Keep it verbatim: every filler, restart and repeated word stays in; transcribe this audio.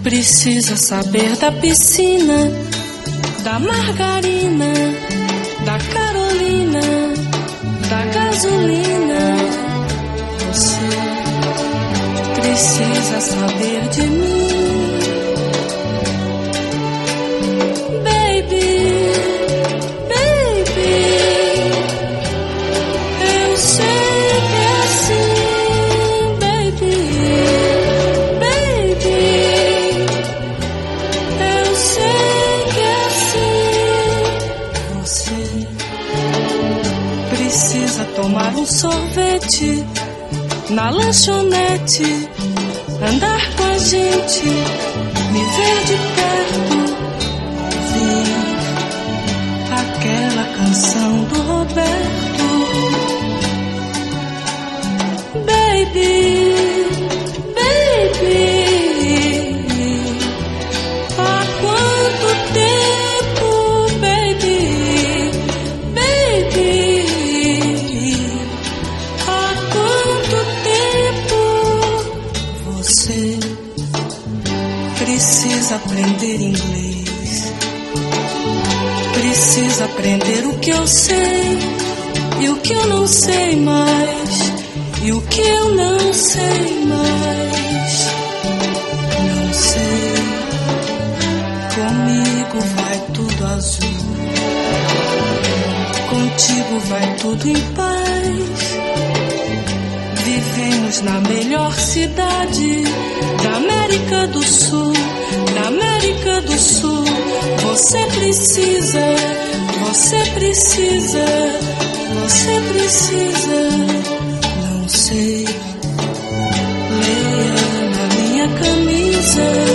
Precisa saber da piscina, da margarina, da Carolina, da gasolina. Você precisa saber de mim, baby, baby. Eu sei que é assim, baby, baby. Eu sei que é assim. Você precisa tomar um sorvete na lanchonete, andar com a gente, me ver de perto, ouvir aquela canção do Roberto. Baby, baby, há quanto tempo, baby, baby, há quanto tempo. Você precisa aprender inglês, precisa aprender o que eu sei e o que eu não sei mais, e o que eu não sei mais. Não sei, comigo vai tudo azul, contigo vai tudo em paz. Vivemos na melhor cidade da América do Sul, da América do Sul. Você precisa, você precisa, você precisa. Não sei, leia na minha camisa.